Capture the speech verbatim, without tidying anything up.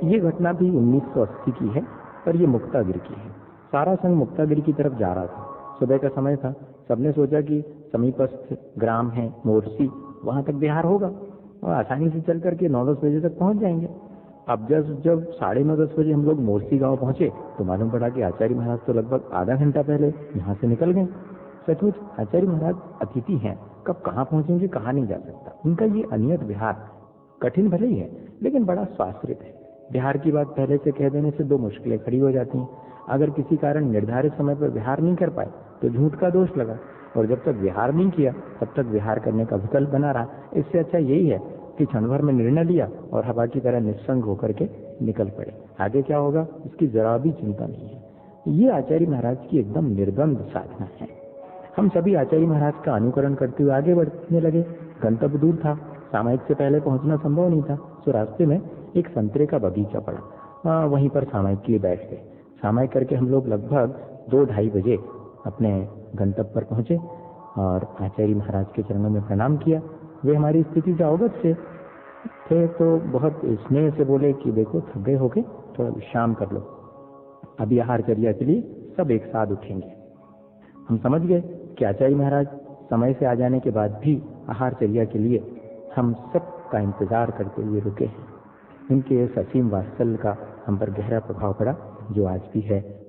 ये घटना भी उन्नीस सौ अस्सी की है, पर ये मुक्तागिर की है। सारा संघ मुक्तागिर की तरफ जा रहा था। सुबह का समय था। सबने सोचा कि समीपस्थ ग्राम है मोरसी, वहां तक बिहार होगा और आसानी से चल करके नौ दस बजे तक पहुंच जाएंगे। अब जब जब साढ़े नौ दस बजे हम लोग मोरसी गांव पहुंचे तो मालूम पड़ा कि आचार्य महाराज तो लगभग आधा घंटा पहले यहाँ से निकल गए। सचमुच आचार्य महाराज अतिथि हैं, कब कहाँ पहुंचेंगे कहाँ नहीं जा सकता। उनका ये अनियत बिहार कठिन भले ही है, लेकिन बड़ा स्वाश्रित है। बिहार की बात पहले से कह देने से दो मुश्किलें खड़ी हो जाती हैं। अगर किसी कारण निर्धारित समय पर विहार नहीं कर पाए तो झूठ का दोष लगा, और जब तक विहार नहीं किया तब तक विहार करने का विकल्प बना रहा। इससे अच्छा यही है कि क्षण भर में निर्णय लिया और हवा की तरह निस्संग होकर के निकल पड़े। आगे क्या होगा इसकी जरा भी चिंता नहीं है। ये आचार्य महाराज की एकदम निर्बंध साधना है। हम सभी आचार्य महाराज का अनुकरण करते हुए आगे बढ़ने लगे। गंतव्य दूर था, सामायिक से पहले पहुंचना संभव नहीं था, तो रास्ते में एक संतरे का बगीचा पड़ा, आ, वहीं पर सामायिक के लिए बैठ गए। सामायिक करके हम लोग लगभग दो ढाई बजे अपने गंतव्य पर पहुंचे और आचार्य महाराज के चरणों में प्रणाम किया। वे हमारी स्थिति से अवगत से थे तो बहुत स्नेह से बोले कि देखो थक गए होके थोड़ा विश्राम कर लो, अभी आहारचर्या के लिए सब एक साथ उठेंगे। हम समझ गए कि आचार्य महाराज समय से आ जाने के बाद भी आहारचर्या के लिए हम सब का इंतजार करते हुए रुके हैं। उनके इस असीम वात्सल्य का हम पर गहरा प्रभाव पड़ा, जो आज भी है।